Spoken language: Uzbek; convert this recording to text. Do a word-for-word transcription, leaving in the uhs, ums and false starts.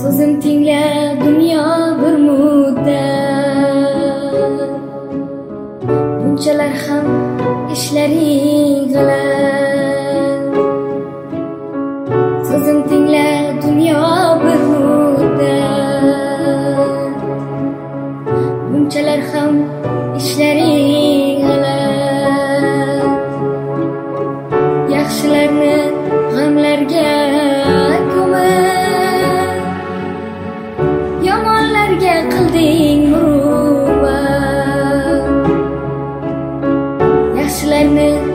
So'zim tingla dunyo bir muddat, bunchalar ham ishlaring g'alat. So'zim tingla dunyo bir muddat, bunchalar ham ishlaring g'alat. Yaxshilarni g'amlarga ko'mib, yomonlarga qilding muruvvat. Yaxshilarni